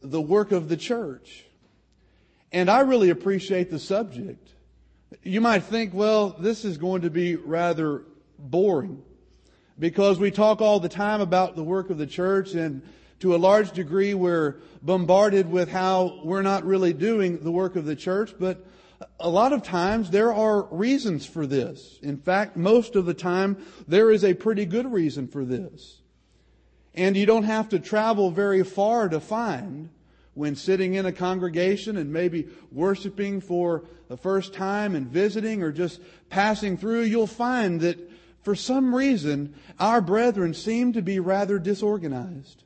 the work of the church. And I really appreciate the subject. You might think, well, this is going to be rather boring because we talk all the time about the work of the church, and to a large degree we're bombarded with how we're not really doing the work of the church. But a lot of times there are reasons for this. In fact, most of the time there is a pretty good reason for this. And you don't have to travel very far to find, when sitting in a congregation and maybe worshiping for the first time and visiting or just passing through, you'll find that for some reason our brethren seem to be rather disorganized,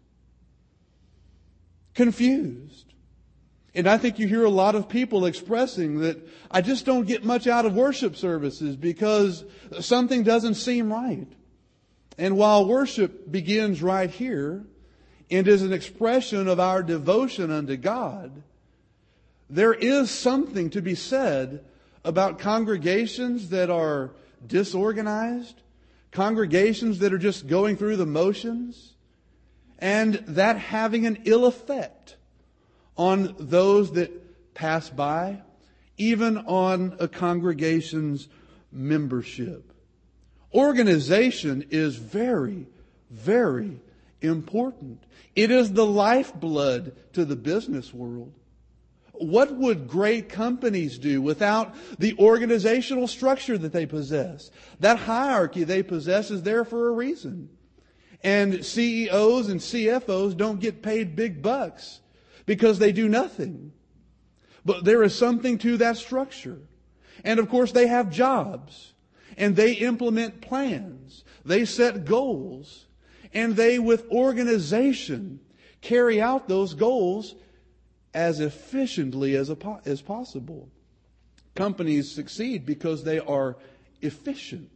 confused. And I think you hear a lot of people expressing that I just don't get much out of worship services because something doesn't seem right. And while worship begins right here and is an expression of our devotion unto God, there is something to be said about congregations that are disorganized, congregations that are just going through the motions, and that having an ill effect on those that pass by, even on a congregation's membership. Organization is very, very important. It is the lifeblood to the business world. What would great companies do without the organizational structure that they possess? That hierarchy they possess is there for a reason. And CEOs and CFOs don't get paid big bucks because they do nothing. But there is something to that structure. And of course they have jobs. And they implement plans. They set goals. And they, with organization, carry out those goals as efficiently as possible. Companies succeed because they are efficient.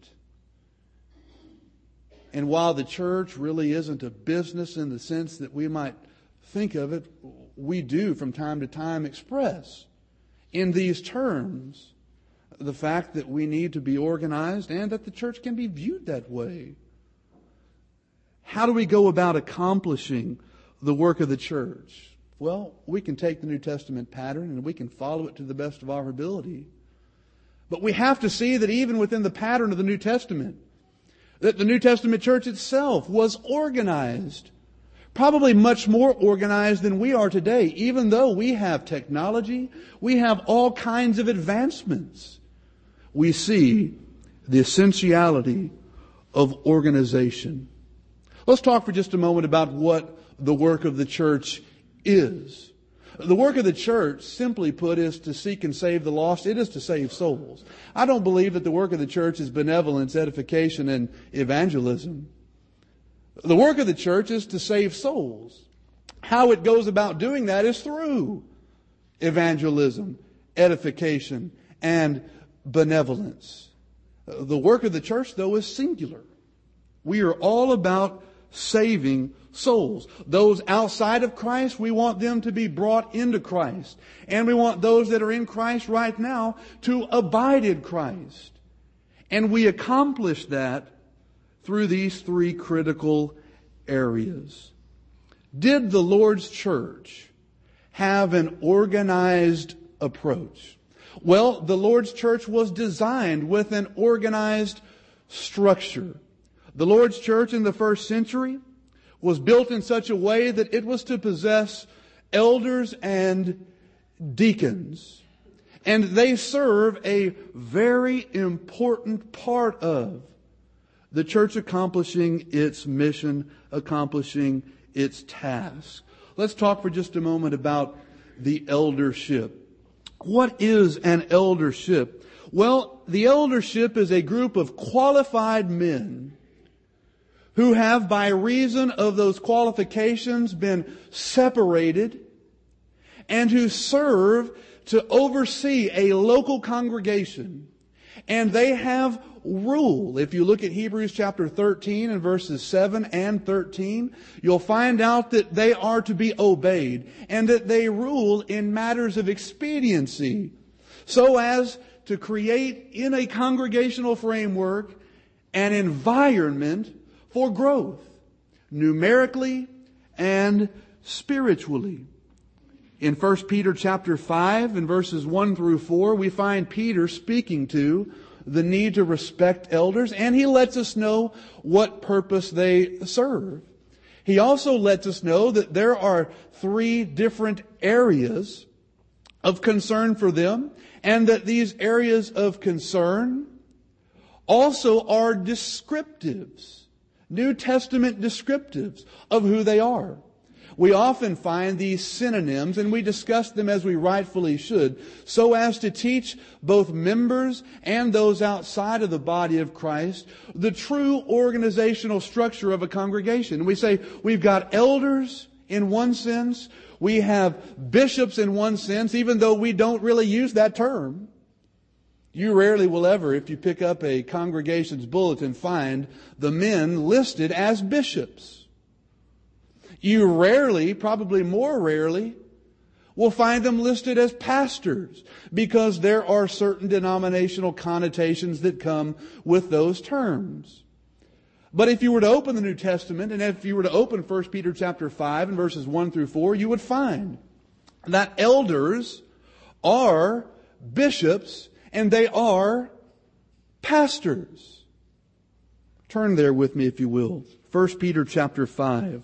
And while the church really isn't a business in the sense that we might think of it, we do from time to time express in these terms the fact that we need to be organized and that the church can be viewed that way. How do we go about accomplishing the work of the church? Well, we can take the New Testament pattern and we can follow it to the best of our ability. But we have to see that even within the pattern of the New Testament, that the New Testament church itself was organized. Probably much more organized than we are today, even though we have technology, we have all kinds of advancements. We see the essentiality of organization. Let's talk for just a moment about what the work of the church is. The work of the church, simply put, is to seek and save the lost. It is to save souls. I don't believe that the work of the church is benevolence, edification, and evangelism. The work of the church is to save souls. How it goes about doing that is through evangelism, edification, and benevolence. The work of the church, though, is singular. We are all about saving souls. Those outside of Christ, we want them to be brought into Christ. And we want those that are in Christ right now to abide in Christ. And we accomplish that through these three critical areas. Did the Lord's church have an organized approach? Well, the Lord's church was designed with an organized structure. The Lord's church in the first century was built in such a way that it was to possess elders and deacons. And they serve a very important part of the church accomplishing its mission, accomplishing its task. Let's talk for just a moment about the eldership. What is an eldership? Well, the eldership is a group of qualified men who have, by reason of those qualifications, been separated and who serve to oversee a local congregation. And they have rule. If you look at Hebrews chapter 13 and verses 7 and 13, you'll find out that they are to be obeyed and that they rule in matters of expediency so as to create in a congregational framework an environment for growth, numerically and spiritually. In 1 Peter chapter 5 and verses 1 through 4, we find Peter speaking to the need to respect elders, and he lets us know what purpose they serve. He also lets us know that there are 3 different areas of concern for them, and that these areas of concern also are descriptives, New Testament descriptives of who they are. We often find these synonyms, and we discuss them as we rightfully should, so as to teach both members and those outside of the body of Christ the true organizational structure of a congregation. We say we've got elders in one sense, we have bishops in one sense, even though we don't really use that term. You rarely will ever, if you pick up a congregation's bulletin, find the men listed as bishops. You rarely, probably more rarely, will find them listed as pastors, because there are certain denominational connotations that come with those terms. But if you were to open the New Testament, and if you were to open 1 Peter chapter 5 and verses 1 through 4, you would find that elders are bishops and they are pastors. Turn there with me, if you will. 1 Peter chapter 5.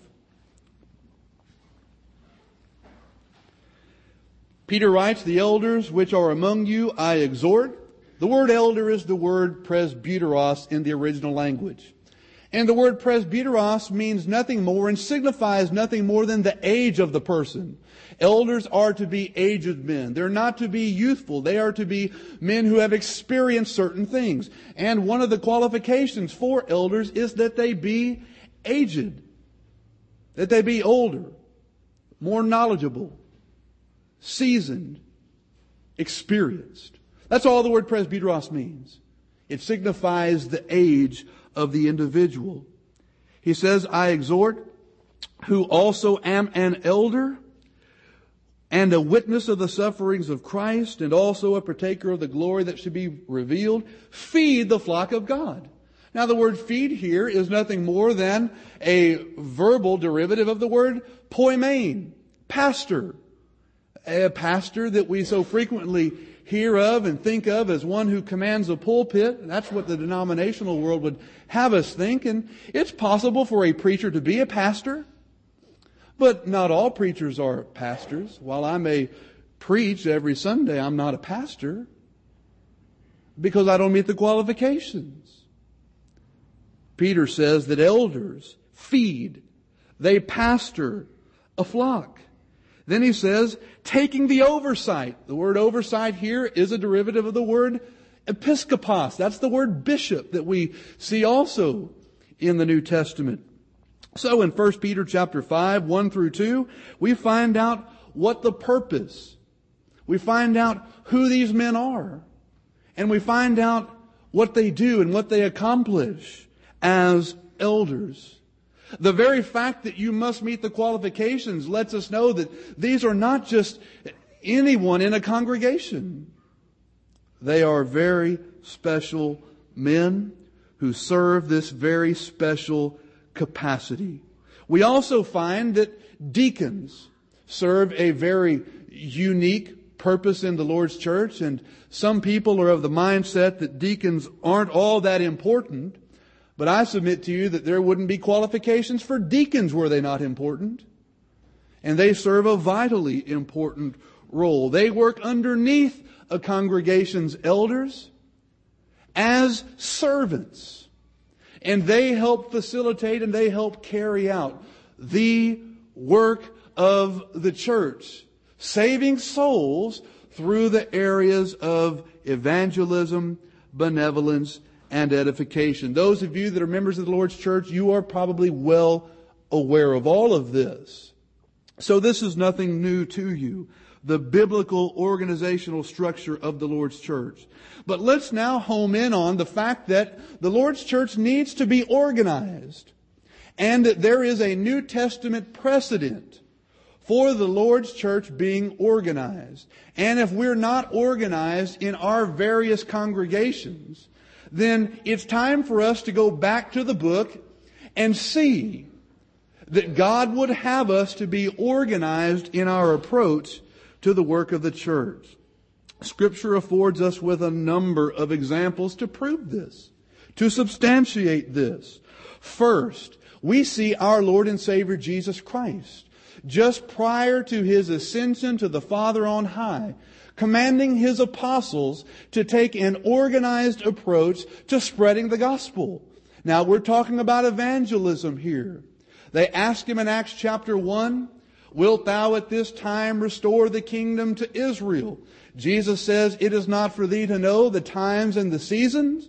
Peter writes, "The elders which are among you I exhort." The word elder is the word presbyteros in the original language. And the word presbyteros means nothing more and signifies nothing more than the age of the person. Elders are to be aged men. They're not to be youthful. They are to be men who have experienced certain things. And one of the qualifications for elders is that they be aged. That they be older, more knowledgeable, seasoned, experienced. That's all the word presbyteros means. It signifies the age of the individual. He says, "I exhort, who also am an elder and a witness of the sufferings of Christ, and also a partaker of the glory that should be revealed, feed the flock of God." Now the word feed here is nothing more than a verbal derivative of the word poimen, pastor. A pastor that we so frequently hear of and think of as one who commands a pulpit. That's what the denominational world would have us think. And it's possible for a preacher to be a pastor, but not all preachers are pastors. While I may preach every Sunday, I'm not a pastor because I don't meet the qualifications. Peter says that elders feed, they pastor a flock. Then he says, taking the oversight. The word oversight here is a derivative of the word episkopos. That's the word bishop that we see also in the New Testament. So in 1 Peter chapter 5, 1 through 2, we find out what the purpose. We find out who these men are. And we find out what they do and what they accomplish as elders. The very fact that you must meet the qualifications lets us know that these are not just anyone in a congregation. They are very special men who serve this very special capacity. We also find that deacons serve a very unique purpose in the Lord's church, and some people are of the mindset that deacons aren't all that important. But I submit to you that there wouldn't be qualifications for deacons were they not important. And they serve a vitally important role. They work underneath a congregation's elders as servants. And they help facilitate and they help carry out the work of the church, saving souls through the areas of evangelism, benevolence, and edification. Those of you that are members of the Lord's church, you are probably well aware of all of this. So this is nothing new to you, the biblical organizational structure of the Lord's church. But let's now home in on the fact that the Lord's church needs to be organized, and that there is a New Testament precedent for the Lord's church being organized. And if we're not organized in our various congregations, then it's time for us to go back to the book and see that God would have us to be organized in our approach to the work of the church. Scripture affords us with a number of examples to prove this, to substantiate this. First, we see our Lord and Savior Jesus Christ, just prior to His ascension to the Father on high, commanding His apostles to take an organized approach to spreading the gospel. Now, we're talking about evangelism here. They asked Him in Acts chapter 1, "Wilt thou at this time restore the kingdom to Israel?" Jesus says, "It is not for thee to know the times and the seasons,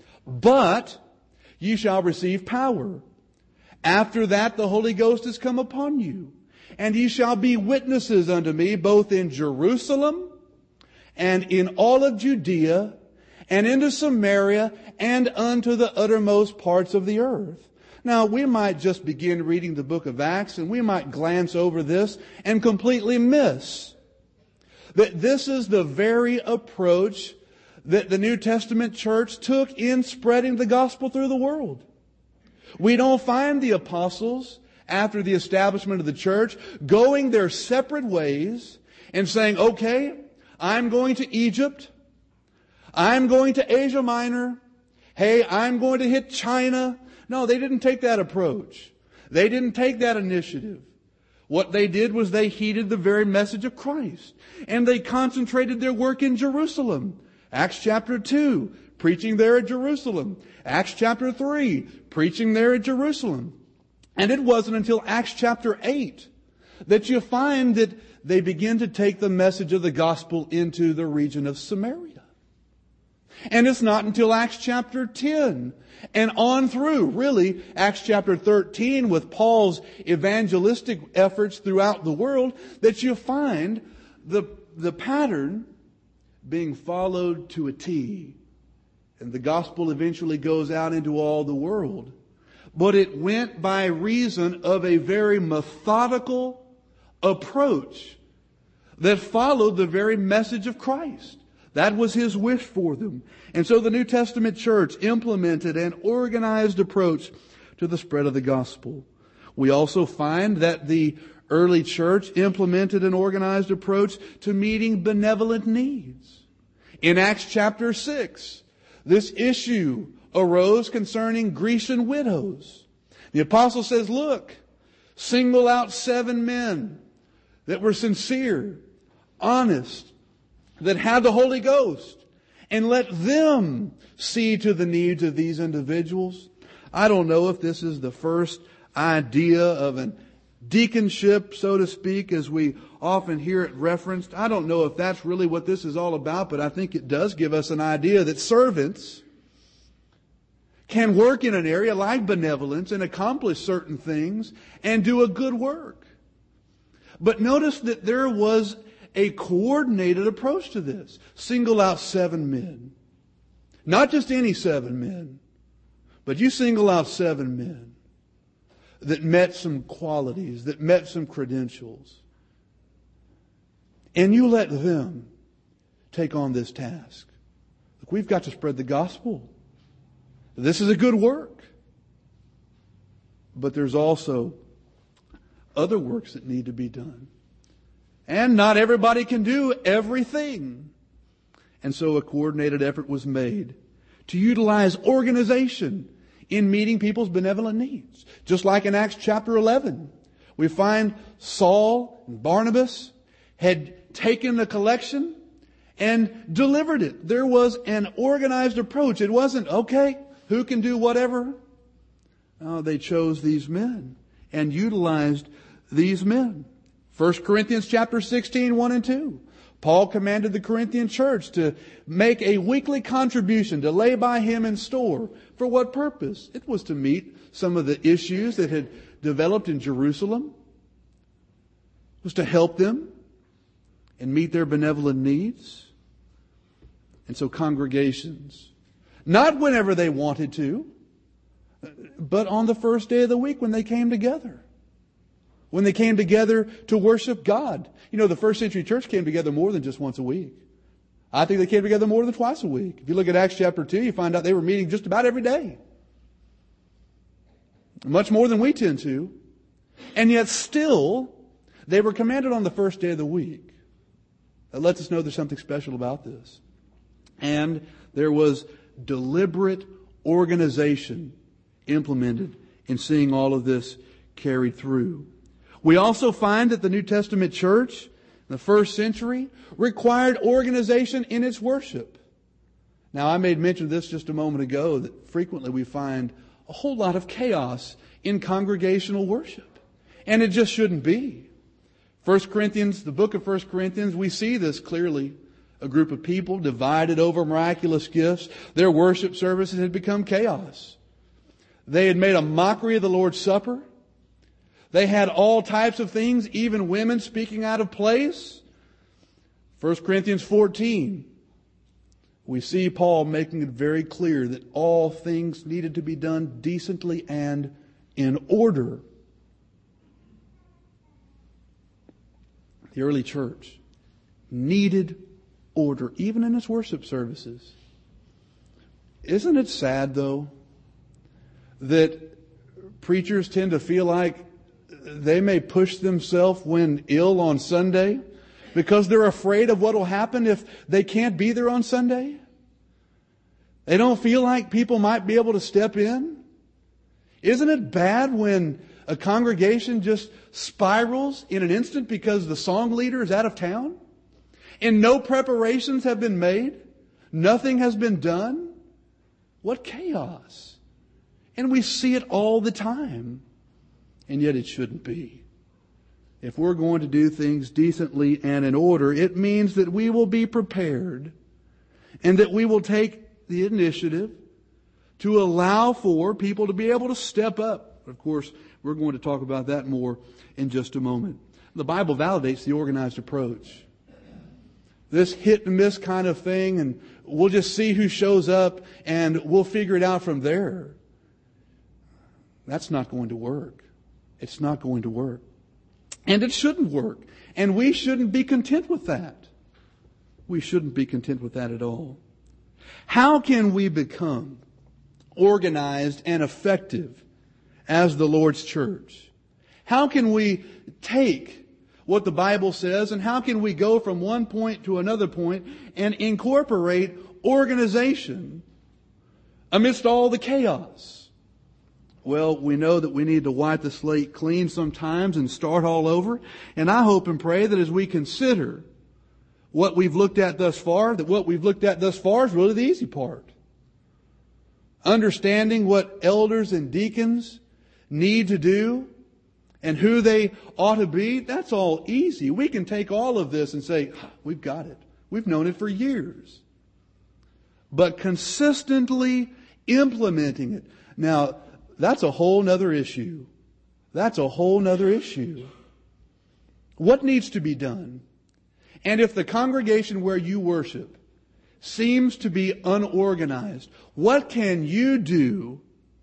but ye shall receive power. After that the Holy Ghost is come upon you, and ye shall be witnesses unto me both in Jerusalem and in all of Judea and into Samaria and unto the uttermost parts of the earth." Now, we might just begin reading the book of Acts and we might glance over this and completely miss that this is the very approach that the New Testament church took in spreading the gospel through the world. We don't find the apostles, after the establishment of the church, going their separate ways and saying, "Okay, I'm going to Egypt. I'm going to Asia Minor. Hey, I'm going to hit China." No, they didn't take that approach. They didn't take that initiative. What they did was they heeded the very message of Christ. And they concentrated their work in Jerusalem. Acts chapter 2, preaching there at Jerusalem. Acts chapter 3, preaching there at Jerusalem. And it wasn't until Acts chapter 8 that you find that they begin to take the message of the gospel into the region of Samaria. And it's not until Acts chapter 10 and on through, really, Acts chapter 13 with Paul's evangelistic efforts throughout the world, that you find the pattern being followed to a T. And the gospel eventually goes out into all the world. But it went by reason of a very methodical approach that followed the very message of Christ. That was His wish for them. And so the New Testament church implemented an organized approach to the spread of the gospel. We also find that the early church implemented an organized approach to meeting benevolent needs. In Acts chapter 6, this issue arose concerning Grecian widows. The apostle says, "Look, single out 7 men that were sincere, honest, that had the Holy Ghost, and let them see to the needs of these individuals." I don't know if this is the first idea of an deaconship, so to speak, as we often hear it referenced. I don't know if that's really what this is all about, but I think it does give us an idea that servants can work in an area like benevolence and accomplish certain things and do a good work. But notice that there was a coordinated approach to this. Single out 7 men. Not just any 7 men, but you single out 7 men that met some qualities, that met some credentials. And you let them take on this task. Look, we've got to spread the gospel. This is a good work. But there's also other works that need to be done. And not everybody can do everything. And so a coordinated effort was made to utilize organization in meeting people's benevolent needs. Just like in Acts chapter 11, we find Saul and Barnabas had taken the collection and delivered it. There was an organized approach. It wasn't, okay, who can do whatever? No, they chose these men and utilized these men. 1 Corinthians chapter 16, 1 and 2. Paul commanded the Corinthian church to make a weekly contribution, to lay by him in store. For what purpose? It was to meet some of the issues that had developed in Jerusalem. It was to help them and meet their benevolent needs. And so congregations, not whenever they wanted to, but on the first day of the week when they came together. When they came together to worship God. You know, the first century church came together more than just once a week. I think they came together more than twice a week. If you look at Acts chapter 2, you find out they were meeting just about every day. Much more than we tend to. And yet still, they were commanded on the first day of the week That lets us know there's something special about this. And there was deliberate organization implemented in seeing all of this carried through. We also find that the New Testament church in the first century required organization in its worship. Now, I made mention of this just a moment ago, that frequently we find a whole lot of chaos in congregational worship. And it just shouldn't be. The book of 1 Corinthians, we see this clearly. A group of people divided over miraculous gifts. Their worship services had become chaos. They had made a mockery of the Lord's Supper. They had all types of things, even women speaking out of place. 1 Corinthians 14, we see Paul making it very clear that all things needed to be done decently and in order. The early church needed order, even in its worship services. Isn't it sad, though, that preachers tend to feel like they may push themselves when ill on Sunday because they're afraid of what will happen if they can't be there on Sunday? They don't feel like people might be able to step in? Isn't it bad when a congregation just spirals in an instant because the song leader is out of town? And no preparations have been made? Nothing has been done? What chaos! And we see it all the time. And yet it shouldn't be. If we're going to do things decently and in order, it means that we will be prepared and that we will take the initiative to allow for people to be able to step up. Of course, we're going to talk about that more in just a moment. The Bible validates the organized approach. This hit and miss kind of thing, and we'll just see who shows up and we'll figure it out from there. That's not going to work. It's not going to work. And it shouldn't work. And we shouldn't be content with that. We shouldn't be content with that at all. How can we become organized and effective as the Lord's church? How can we take what the Bible says and how can we go from one point to another point and incorporate organization amidst all the chaos? Well, we know that we need to wipe the slate clean sometimes and start all over. And I hope and pray that as we consider what we've looked at thus far, that what we've looked at thus far is really the easy part. Understanding what elders and deacons need to do and who they ought to be, that's all easy. We can take all of this and say, we've got it. We've known it for years. But consistently implementing it. Now, that's a whole nother issue. That's a whole nother issue. What needs to be done? And if the congregation where you worship seems to be unorganized, what can you do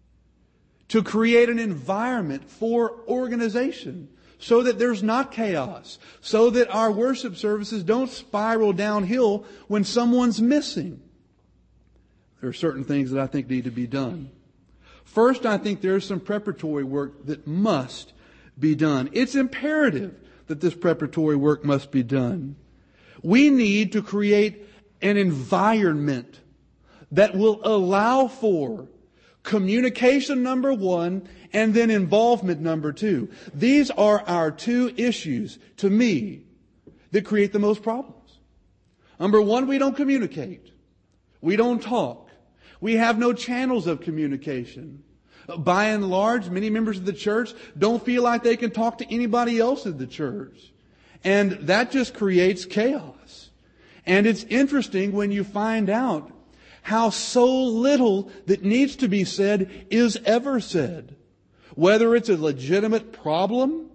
to create an environment for organization so that there's not chaos, so that our worship services don't spiral downhill when someone's missing? There are certain things that I think need to be done. First, I think there's some preparatory work that must be done. It's imperative that this preparatory work must be done. We need to create an environment that will allow for communication, number one, and then involvement, number two. These are our two issues, to me, that create the most problems. Number one, we don't communicate. We don't talk. We have no channels of communication. By and large, many members of the church don't feel like they can talk to anybody else in the church. And that just creates chaos. And it's interesting when you find out how so little that needs to be said is ever said. Whether it's a legitimate problem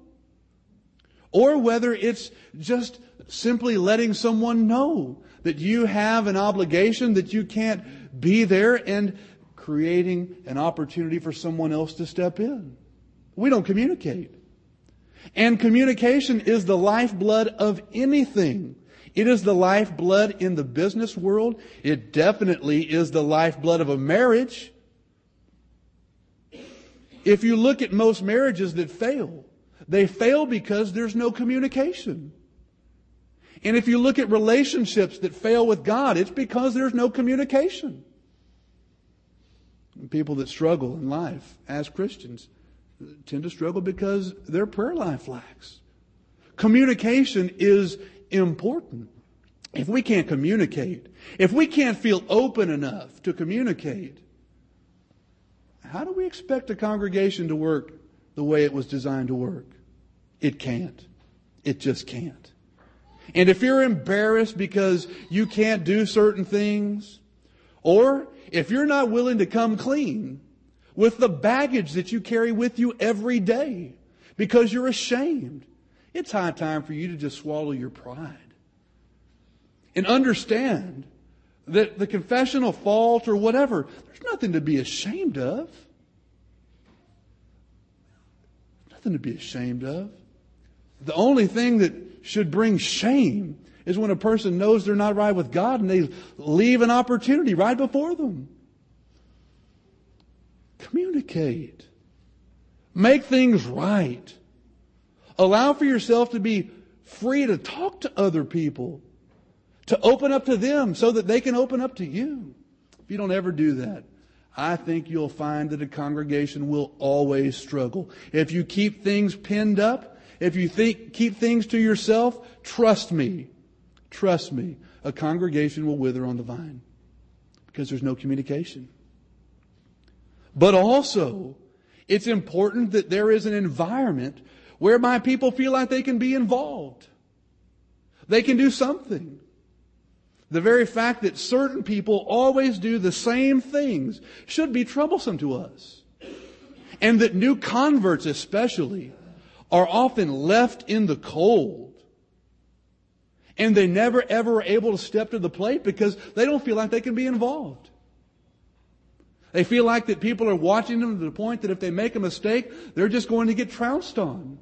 or whether it's just simply letting someone know that you have an obligation, that you can't be there, and creating an opportunity for someone else to step in. We don't communicate. And communication is the lifeblood of anything. It is the lifeblood in the business world. It definitely is the lifeblood of a marriage. If you look at most marriages that fail, they fail because there's no communication. And if you look at relationships that fail with God, it's because there's no communication. People that struggle in life as Christians tend to struggle because their prayer life lacks. Communication is important. If we can't communicate, if we can't feel open enough to communicate, how do we expect a congregation to work the way it was designed to work? It can't. It just can't. And if you're embarrassed because you can't do certain things, or if you're not willing to come clean with the baggage that you carry with you every day because you're ashamed, it's high time for you to just swallow your pride and understand that the confessional fault or whatever, there's nothing to be ashamed of. Nothing to be ashamed of. The only thing that should bring shame is when a person knows they're not right with God and they leave an opportunity right before them. Communicate. Make things right. Allow for yourself to be free to talk to other people, to open up to them so that they can open up to you. If you don't ever do that, I think you'll find that a congregation will always struggle. If you keep things pinned up, if you keep things to yourself, trust me, a congregation will wither on the vine because there's no communication. But also, it's important that there is an environment whereby people feel like they can be involved. They can do something. The very fact that certain people always do the same things should be troublesome to us. And that new converts especially are often left in the cold. And they never ever are able to step to the plate because they don't feel like they can be involved. They feel like that people are watching them to the point that if they make a mistake, they're just going to get trounced on.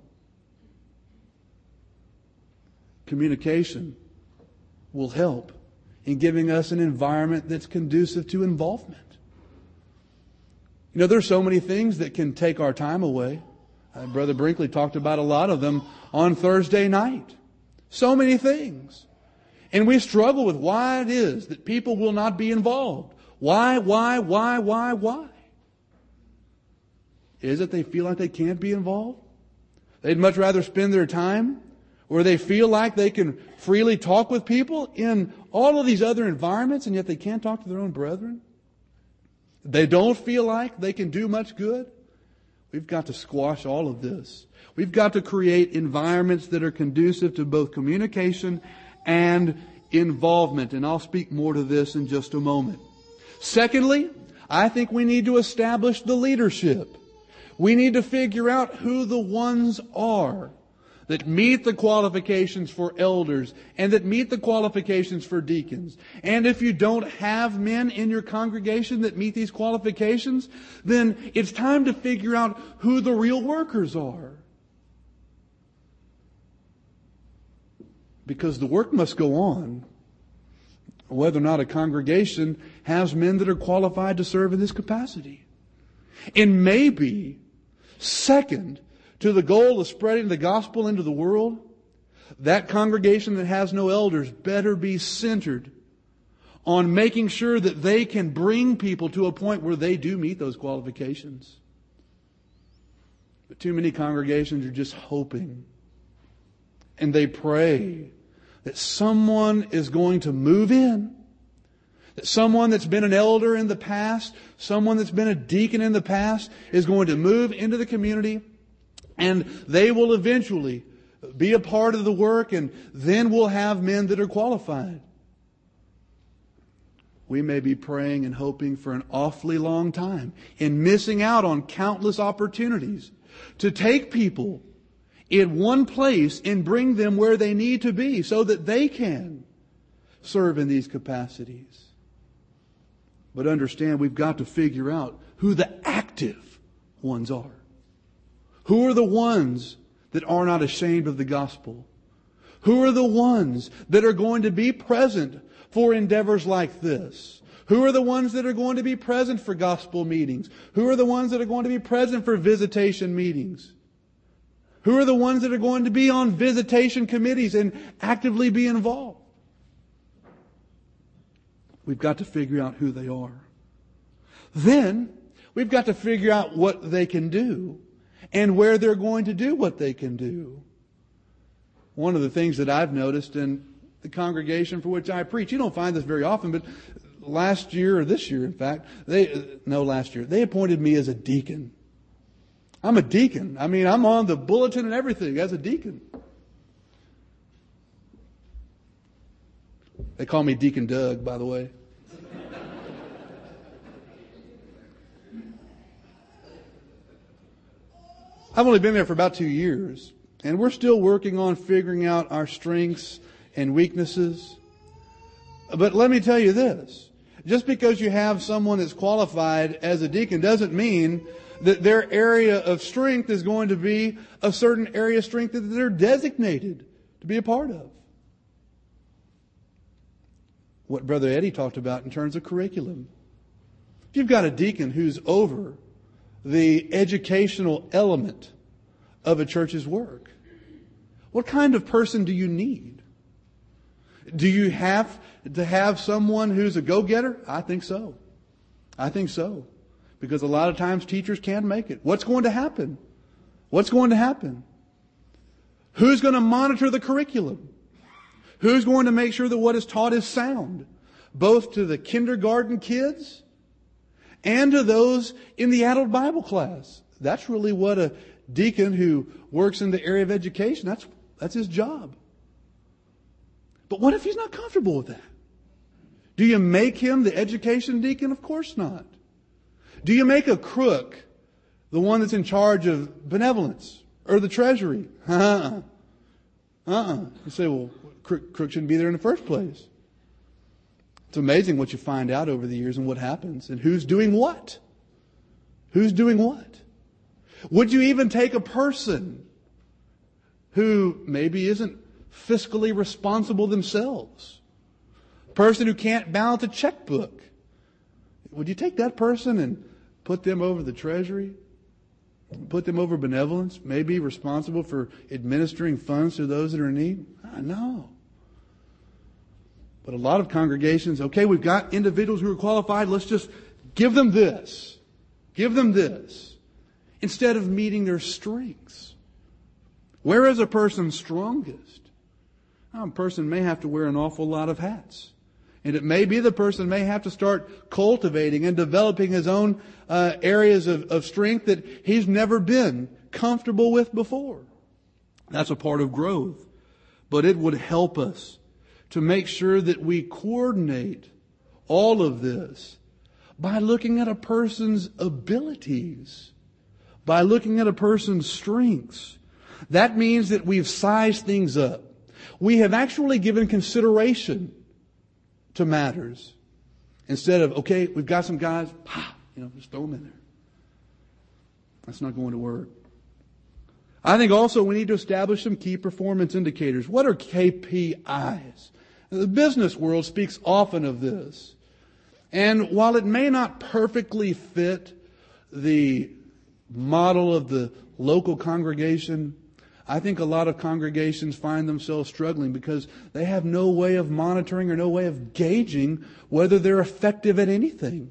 Communication will help in giving us an environment that's conducive to involvement. You know, there's so many things that can take our time away. Brother Brinkley talked about a lot of them on Thursday night. So many things. And we struggle with why it is that people will not be involved. Why? Is it they feel like they can't be involved? They'd much rather spend their time where they feel like they can freely talk with people in all of these other environments, and yet they can't talk to their own brethren? They don't feel like they can do much good? We've got to squash all of this. We've got to create environments that are conducive to both communication and involvement. And I'll speak more to this in just a moment. Secondly, I think we need to establish the leadership. We need to figure out who the ones are that meet the qualifications for elders and that meet the qualifications for deacons. And if you don't have men in your congregation that meet these qualifications, then it's time to figure out who the real workers are. Because the work must go on, whether or not a congregation has men that are qualified to serve in this capacity. And maybe, second to the goal of spreading the gospel into the world, that congregation that has no elders better be centered on making sure that they can bring people to a point where they do meet those qualifications. But too many congregations are just hoping, and they pray that someone is going to move in, that someone that's been an elder in the past, someone that's been a deacon in the past is going to move into the community, and they will eventually be a part of the work, and then we'll have men that are qualified. We may be praying and hoping for an awfully long time and missing out on countless opportunities to take people in one place and bring them where they need to be so that they can serve in these capacities. But understand, we've got to figure out who the active ones are. Who are the ones that are not ashamed of the gospel? Who are the ones that are going to be present for endeavors like this? Who are the ones that are going to be present for gospel meetings? Who are the ones that are going to be present for visitation meetings? Who are the ones that are going to be on visitation committees and actively be involved? We've got to figure out who they are. Then, we've got to figure out what they can do and where they're going to do what they can do. One of the things that I've noticed in the congregation for which I preach, you don't find this very often, but last year, or this year in fact, they appointed me as a deacon. I'm a deacon. I mean, I'm on the bulletin and everything as a deacon. They call me Deacon Doug, by the way. I've only been there for about 2 years, and we're still working on figuring out our strengths and weaknesses. But let me tell you this. Just because you have someone that's qualified as a deacon doesn't mean that their area of strength is going to be a certain area of strength that they're designated to be a part of. What Brother Eddie talked about in terms of curriculum. If you've got a deacon who's over the educational element of a church's work, what kind of person do you need? Do you have to have someone who's a go-getter? I think so. I think so. Because a lot of times teachers can't make it. What's going to happen? What's going to happen? Who's going to monitor the curriculum? Who's going to make sure that what is taught is sound? Both to the kindergarten kids and to those in the adult Bible class. That's really what a deacon who works in the area of education, that's his job. But what if he's not comfortable with that? Do you make him the education deacon? Of course not. Do you make a crook the one that's in charge of benevolence or the treasury? You say, well, crook shouldn't be there in the first place. It's amazing what you find out over the years and what happens and who's doing what. Who's doing what? Would you even take a person who maybe isn't fiscally responsible themselves? A person who can't balance a checkbook. Would you take that person and put them over the treasury? Put them over benevolence? Maybe responsible for administering funds to those that are in need? No. But a lot of congregations, okay, we've got individuals who are qualified, let's just give them this. Give them this. Instead of meeting their strengths. Where is a person strongest? A person may have to wear an awful lot of hats. And it may be the person may have to start cultivating and developing his own areas of strength that he's never been comfortable with before. That's a part of growth. But it would help us to make sure that we coordinate all of this by looking at a person's abilities, by looking at a person's strengths. That means that we've sized things up. We have actually given consideration to matters. Instead of, okay, we've got some guys, just throw them in there. That's not going to work. I think also we need to establish some key performance indicators. What are KPIs? The business world speaks often of this. And while it may not perfectly fit the model of the local congregation, I think a lot of congregations find themselves struggling because they have no way of monitoring or no way of gauging whether they're effective at anything.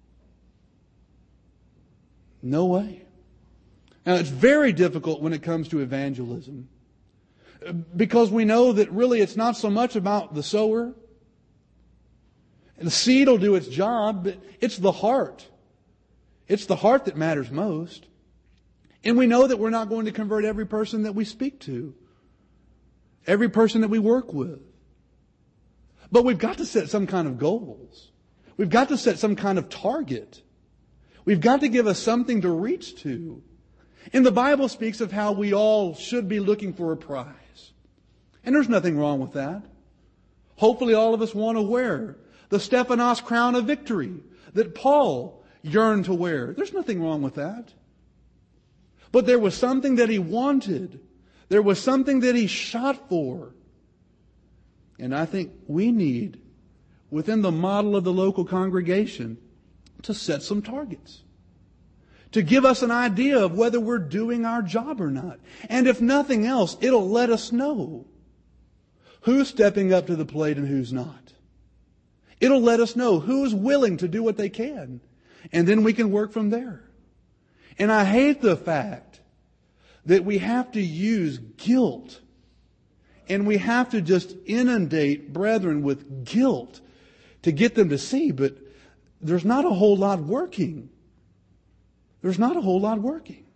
No way. Now, it's very difficult when it comes to evangelism because we know that really it's not so much about the sower. The seed will do its job, but it's the heart. It's the heart that matters most. And we know that we're not going to convert every person that we speak to, every person that we work with. But we've got to set some kind of goals. We've got to set some kind of target. We've got to give us something to reach to. And the Bible speaks of how we all should be looking for a prize. And there's nothing wrong with that. Hopefully all of us want to wear the Stephanos crown of victory that Paul yearned to wear. There's nothing wrong with that. But there was something that he wanted. There was something that he shot for. And I think we need, within the model of the local congregation, to set some targets. to give us an idea of whether we're doing our job or not. And if nothing else, it'll let us know who's stepping up to the plate and who's not. It'll let us know who's willing to do what they can. And then we can work from there. And I hate the fact that we have to use guilt. And we have to just inundate brethren with guilt to get them to see. But there's not a whole lot working. There's not a whole lot working.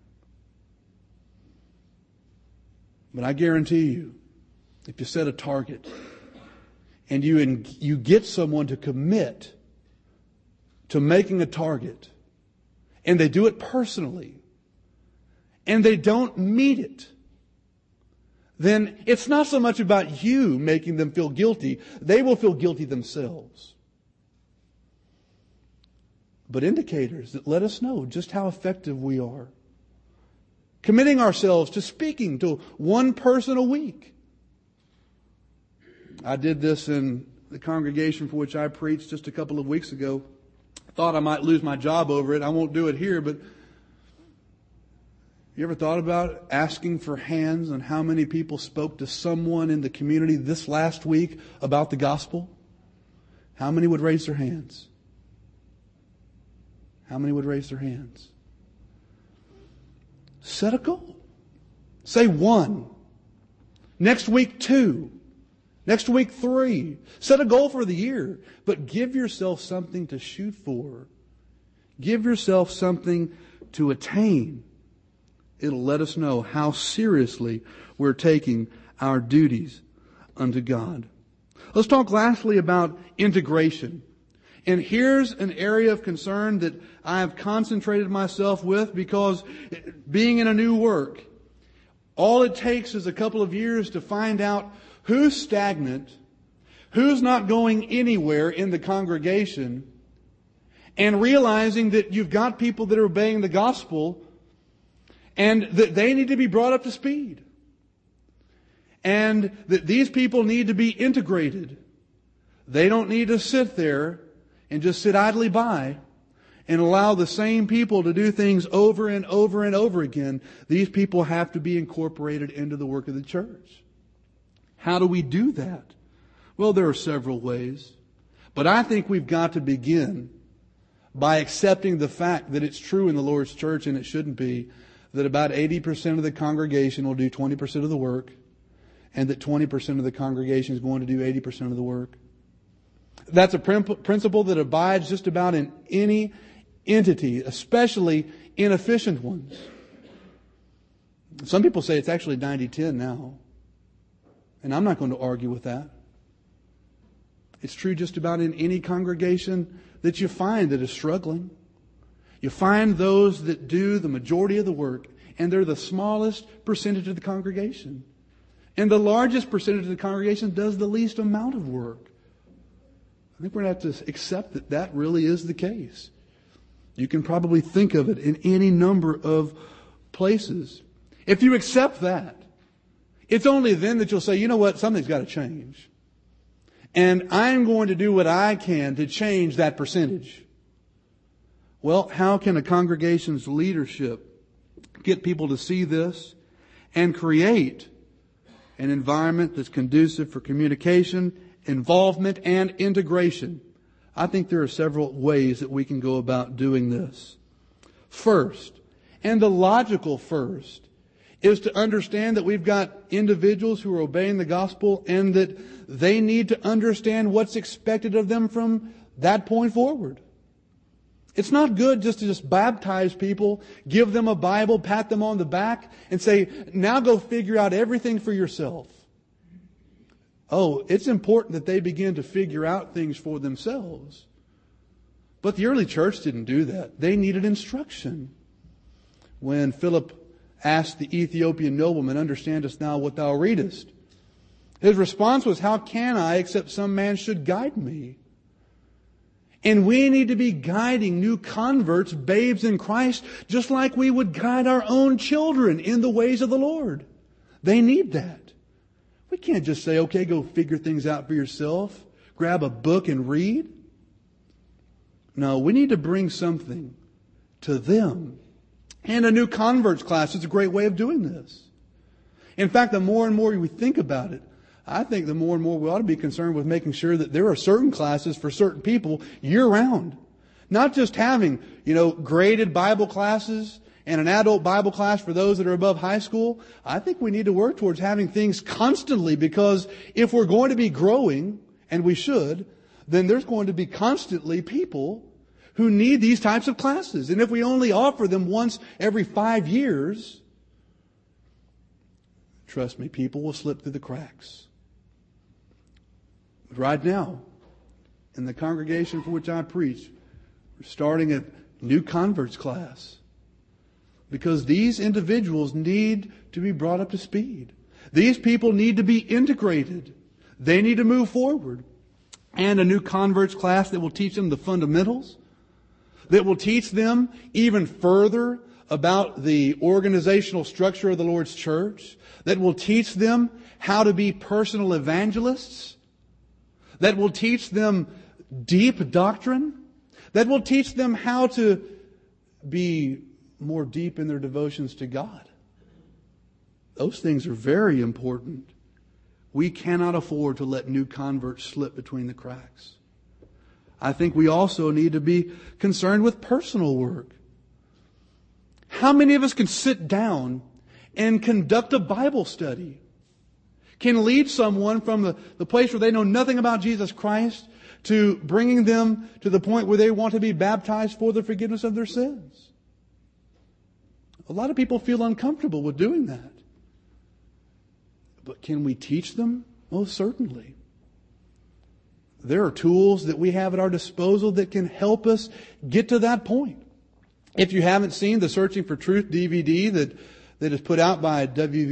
But I guarantee you, if you set a target and you get someone to commit to making a target, and they do it personally, and they don't meet it, then it's not so much about you making them feel guilty. They will feel guilty themselves. But indicators that let us know just how effective we are. Committing ourselves to speaking to one person a week. I did this in the congregation for which I preached just a couple of weeks ago. Thought I might lose my job over it. I won't do it here, but you ever thought about asking for hands on how many people spoke to someone in the community this last week about the gospel? How many would raise their hands? How many would raise their hands? Set a goal. Say 1. Next week 2. Next week 3. Set a goal for the year. But give yourself something to shoot for. Give yourself something to attain. It'll let us know how seriously we're taking our duties unto God. Let's talk lastly about integration. And here's an area of concern that I have concentrated myself with, because being in a new work, all it takes is a couple of years to find out who's stagnant, who's not going anywhere in the congregation, and realizing that you've got people that are obeying the gospel and that they need to be brought up to speed. And that these people need to be integrated. They don't need to sit there and just sit idly by and allow the same people to do things over and over and over again. These people have to be incorporated into the work of the church. How do we do that? Well, there are several ways. But I think we've got to begin by accepting the fact that it's true in the Lord's church, and it shouldn't be, that about 80% of the congregation will do 20% of the work, and that 20% of the congregation is going to do 80% of the work. That's a principle that abides just about in any entity, especially inefficient ones. Some people say it's actually 90-10 now. And I'm not going to argue with that. It's true just about in any congregation that you find that is struggling. You find those that do the majority of the work, and they're the smallest percentage of the congregation. And the largest percentage of the congregation does the least amount of work. I think we're going to have to accept that that really is the case. You can probably think of it in any number of places. If you accept that, it's only then that you'll say, you know what, something's got to change. And I'm going to do what I can to change that percentage. Well, how can a congregation's leadership get people to see this and create an environment that's conducive for communication, involvement, and integration? I think there are several ways that we can go about doing this. First, and the logical first, is to understand that we've got individuals who are obeying the gospel and that they need to understand what's expected of them from that point forward. It's not good just to baptize people, give them a Bible, pat them on the back, and say, now go figure out everything for yourself. Oh, it's important that they begin to figure out things for themselves. But the early church didn't do that. They needed instruction. When Philip asked the Ethiopian nobleman, understandest thou what thou readest? His response was, how can I except some man should guide me? And we need to be guiding new converts, babes in Christ, just like we would guide our own children in the ways of the Lord. They need that. We can't just say, okay, go figure things out for yourself. Grab a book and read. No, we need to bring something to them And a new converts class is a great way of doing this. In fact, the more and more we think about it, I think the more and more we ought to be concerned with making sure that there are certain classes for certain people year-round. Not just having, graded Bible classes and an adult Bible class for those that are above high school. I think we need to work towards having things constantly, because if we're going to be growing, and we should, then there's going to be constantly people who need these types of classes. And if we only offer them once every 5 years, trust me, people will slip through the cracks. But right now, in the congregation for which I preach, we're starting a new converts class, because these individuals need to be brought up to speed. These people need to be integrated. They need to move forward. And a new converts class that will teach them the fundamentals, that will teach them even further about the organizational structure of the Lord's church, that will teach them how to be personal evangelists, that will teach them deep doctrine, that will teach them how to be more deep in their devotions to God. Those things are very important. We cannot afford to let new converts slip between the cracks. I think we also need to be concerned with personal work. How many of us can sit down and conduct a Bible study? Can lead someone from the place where they know nothing about Jesus Christ to bringing them to the point where they want to be baptized for the forgiveness of their sins? A lot of people feel uncomfortable with doing that. But can we teach them? Most certainly. There are tools that we have at our disposal that can help us get to that point. If you haven't seen the Searching for Truth DVD that is put out by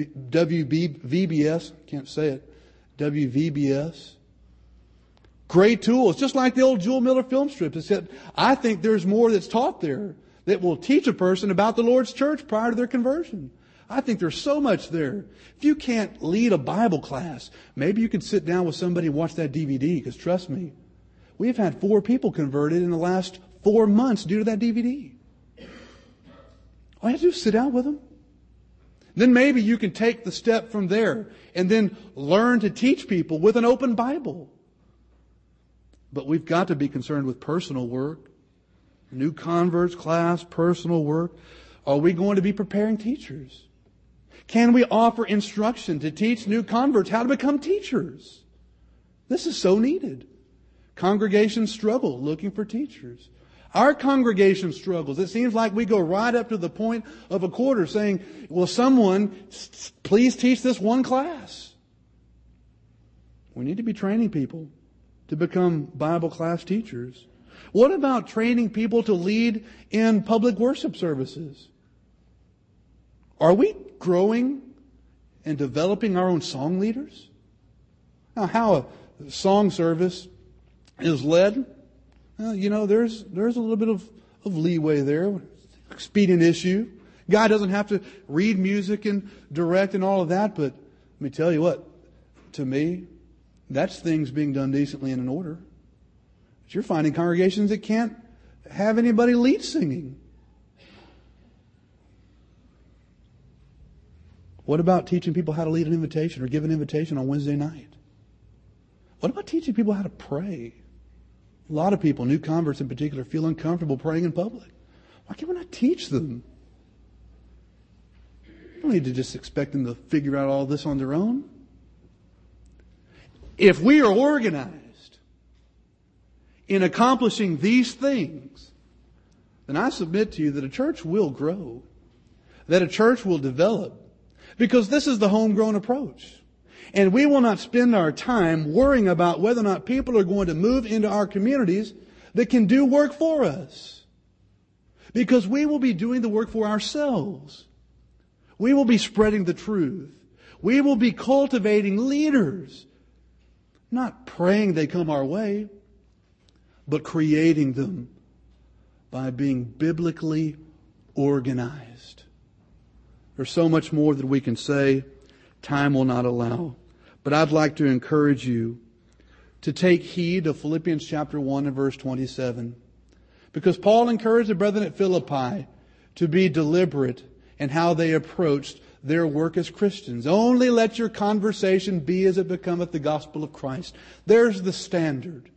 WVBS, can't say it, WVBS. Great tool. It's just like the old Jewel Miller film strips. Except I think there's more that's taught there that will teach a person about the Lord's church prior to their conversion. I think there's so much there. If you can't lead a Bible class, maybe you can sit down with somebody and watch that DVD, because trust me, we've had 4 people converted in the last 4 months due to that DVD. All you have to do is sit down with them. Then maybe you can take the step from there and then learn to teach people with an open Bible. But we've got to be concerned with personal work. New converts class, personal work. Are we going to be preparing teachers? Can we offer instruction to teach new converts how to become teachers? This is so needed. Congregations struggle looking for teachers. Our congregation struggles. It seems like we go right up to the point of a quarter saying, will someone please teach this one class? We need to be training people to become Bible class teachers. What about training people to lead in public worship services? Are we growing and developing our own song leaders? Now, how a song service is led, there's a little bit of leeway there. Expedient issue. God doesn't have to read music and direct and all of that, but let me tell you what, to me, that's things being done decently and in order. But you're finding congregations that can't have anybody lead singing. What about teaching people how to lead an invitation or give an invitation on Wednesday night? What about teaching people how to pray? A lot of people, new converts in particular, feel uncomfortable praying in public. Why can't we not teach them? You don't need to just expect them to figure out all this on their own. If we are organized in accomplishing these things, then I submit to you that a church will grow, that a church will develop, because this is the homegrown approach. And we will not spend our time worrying about whether or not people are going to move into our communities that can do work for us. Because we will be doing the work for ourselves. We will be spreading the truth. We will be cultivating leaders. Not praying they come our way, but creating them by being biblically organized. There's so much more that we can say. Time will not allow. But I'd like to encourage you to take heed of Philippians chapter 1 and verse 27. Because Paul encouraged the brethren at Philippi to be deliberate in how they approached their work as Christians. Only let your conversation be as it becometh the gospel of Christ. There's the standard.